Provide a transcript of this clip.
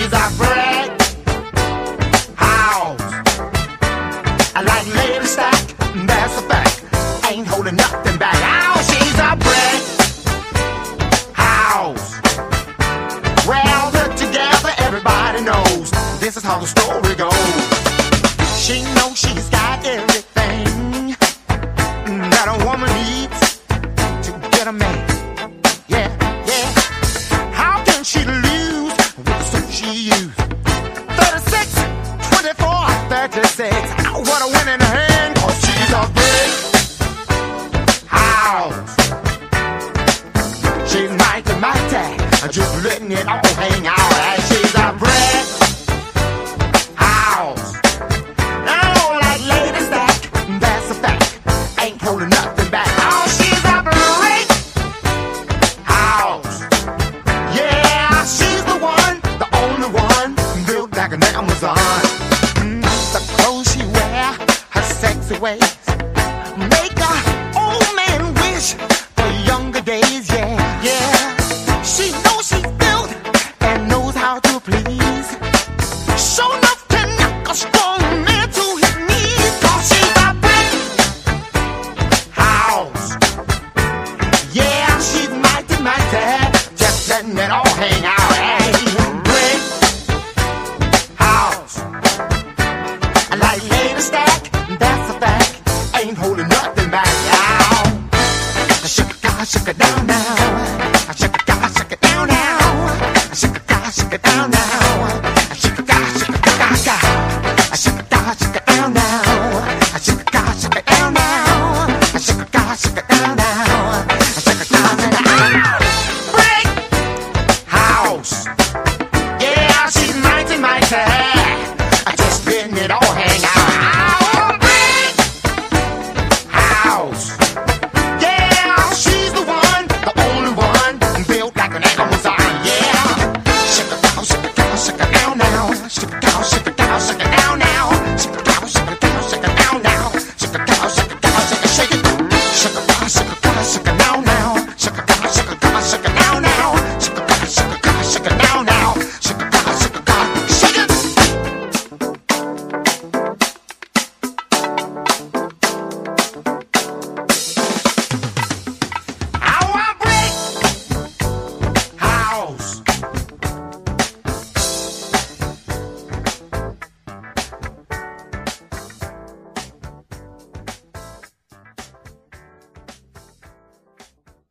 she's a brick house. I like Lady Stack, that's a fact. Ain't holding nothing back. Oh, she's a brick house. Well, put together, everybody knows this is how the story goes. She knows she's got everything that a woman needs to get a man. Yeah, yeah. How can she lose with the suit she used? 36, 24, 36. What a win in her hand, 'cause she's a brick house. She's mighty, just letting it all hang out. And she's a brick house. Oh, like Lady Stack, that's a fact. Ain't holding nothing back. Oh, she's a brick house. Yeah, she's the one, the only one, built like an Amazon. The clothes she wear, her sexy ways, make a old man wish for younger days. Yeah, yeah. She knows she's built and knows how to please. Show enough to knock a strong man to his knees. 'Cause she's a brick house. Yeah, she's mighty, just letting it all hang out. Hey, brick house. I like Lady Stack, that's a fact. Ain't holding nothing back now. Shake it down now. Shake it down now. Shake it down now. Shake it down now. Shake it down now. Shake it down now. Shake it down now. Brick house. Yeah, she's mighty. Just letting it all hang out. Brick house. Yeah, she's the one, the only one, built like an Amazon. Yeah, shake it down now. Shake it down.